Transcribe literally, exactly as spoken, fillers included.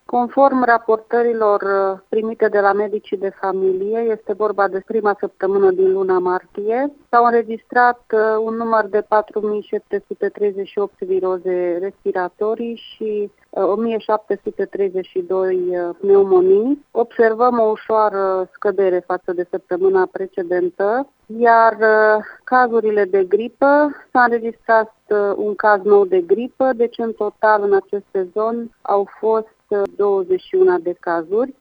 Conform raportărilor primite de la medicii de familie, este vorba de prima săptămână din luna martie, s-au înregistrat un număr de patru mii șapte sute treizeci și opt viroze respiratorii și o mie șapte sute treizeci și doi pneumonii. Observăm o ușoară scădere față de săptămâna precedentă, iar cazurile de gripă, s-a înregistrat un caz nou de gripă, deci în total în acest sezon au fost douăzeci și unu de cazuri.